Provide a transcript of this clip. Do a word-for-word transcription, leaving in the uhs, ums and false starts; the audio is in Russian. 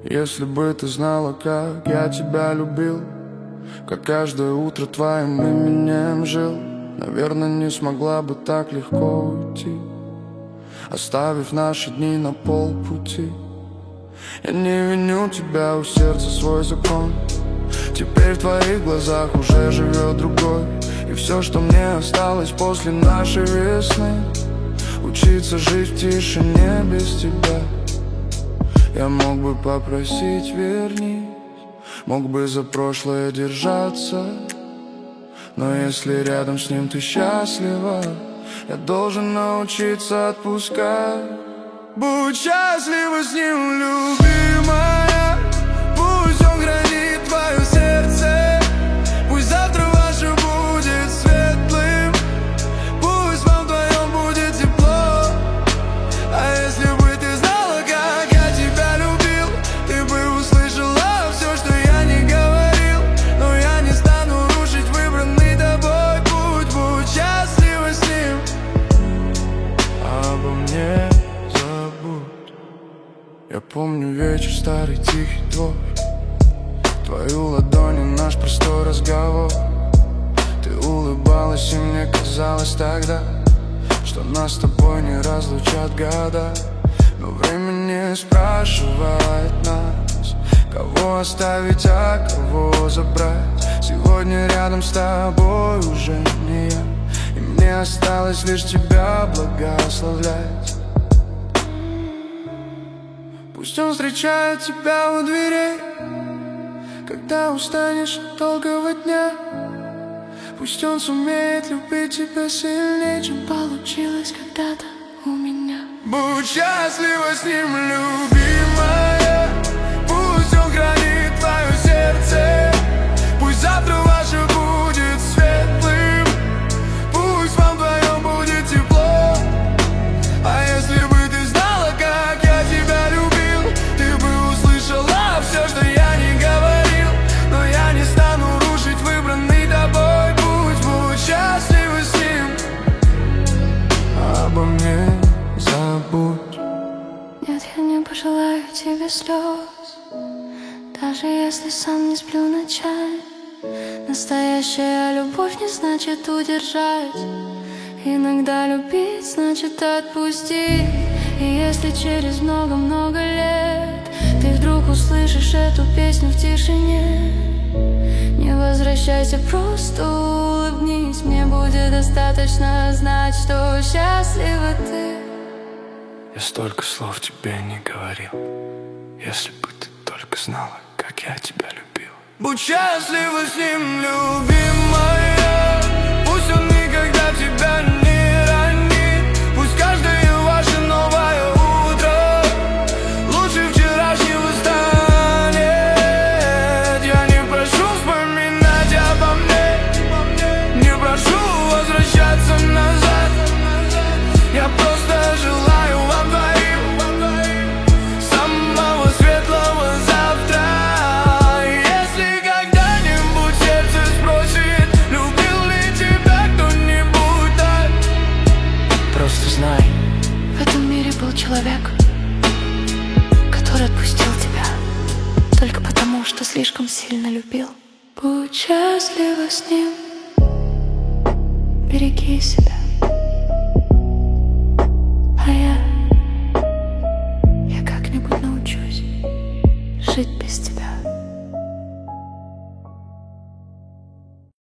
Если бы ты знала, как я тебя любил, как каждое утро твоим именем жил, наверное, не смогла бы так легко уйти, оставив наши дни на полпути. Я не виню тебя, у сердца свой закон. Теперь в твоих глазах уже живет другой. И все, что мне осталось после нашей весны, учиться жить в тишине без тебя. Я мог бы попросить, вернись, мог бы за прошлое держаться, но если рядом с ним ты счастлива, я должен научиться отпускать. Будь счастлива с ним, любимая, пусть он хранит твое сердце, пусть завтра ваше будет светлым, пусть вам вдвоем будет тепло. А если бы ты знала, как я тебя любил, ты бы услышала все, что я не говорил. Но я не стану рушить выбранный тобой путь. Будь счастлива с ним, обо мне забудь. Я помню вечер старый, тихий твой, твою ладонь и наш простой разговор. Ты улыбалась, и мне казалось тогда, что нас с тобой не разлучат года. Но время не спрашивает нас, кого оставить, а кого забрать. Сегодня рядом с тобой уже не я, и мне осталось лишь тебя благословлять. Пусть он встречает тебя у дверей, когда устанешь от долгого дня. Пусть он сумеет любить тебя сильнее, чем получилось когда-то у меня. Будь счастлива с ним, любимая, пусть он хранит твое сердце, пусть завтра ваше будет светлым, пусть вам вдвоем будет тепло. А если бы ты знала, как я тебя любил, ты бы услышала все, что я не говорил. Но я не стану рушить выбранный тобой путь. Будь счастлива с ним, обо мне забудь. Нет, я не пожелаю тебе слез, даже если сам не сплю ночами. Настоящая любовь не значит удержать, иногда любить значит отпустить. И если через много-много лет ты вдруг услышишь эту песню в тишине, не возвращайся, просто улыбнись. Мне будет достаточно знать, что счастлива ты. Я столько слов тебе не говорил, если бы ты только знала, как я тебя любил. Будь счастлива с ним, любимая, пусть он никогда тебя не ранит. Пусть каждое ваше новое утро лучше вчерашнего станет. Я не прошу вспоминать обо мне, не прошу возвращаться назад. Я просто желаю вам двоим самого светлого завтра. Если когда-нибудь сердце спросит, любил ли тебя кто-нибудь так, просто знай, В этом мире был человек, который отпустил тебя только потому, что слишком сильно любил. Будь счастлива с ним, береги себя. А я, я как-нибудь научусь жить без тебя.